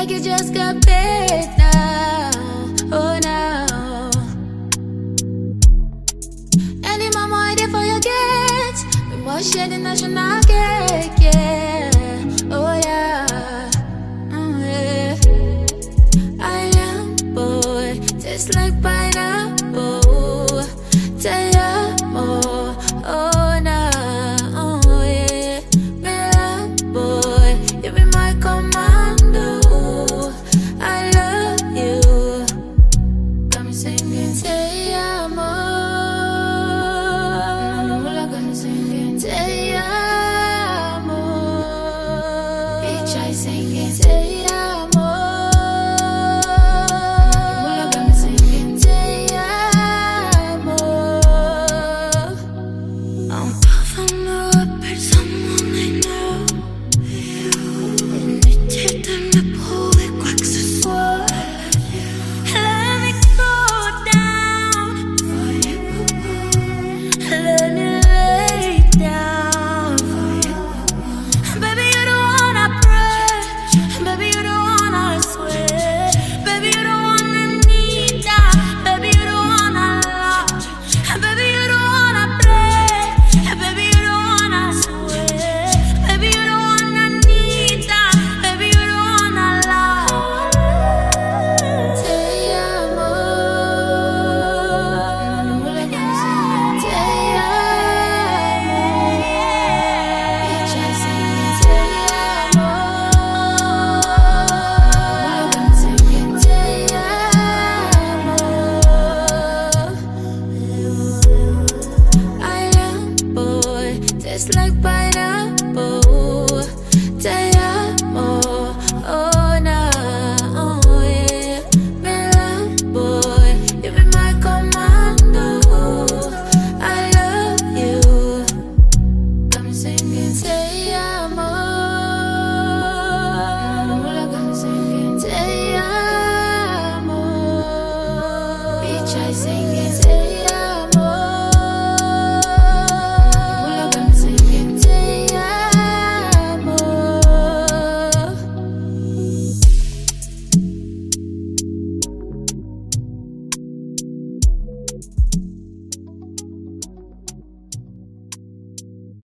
like you just got paid now. Oh no. Any mama I there for your gate. We must share the national cake, yeah. Oh yeah. Oh yeah. I am boy, tastes like pineapple. Te amo, oh no. Oh yeah. Me love boy, you be my commando. I love you. Got me singing Te amo. Got me singing Te amo. Bitch, I singing Te amo. Got me singing Te amo. I'm puffing up at someone I know. Irritated me på ett kvacksår. Let me go down. Let me lay down. Baby, you the one I pray. Baby, you the one I swear. Baby, you the one I need down. Baby, you the one I love. Baby, you the one I pray. Baby, you the one I swear. Baby, you the one I need down. Baby, you the one I love. Te amo. Te amo. Bitch, I sing Te amo. Te amo. I am boy, tastes like pie.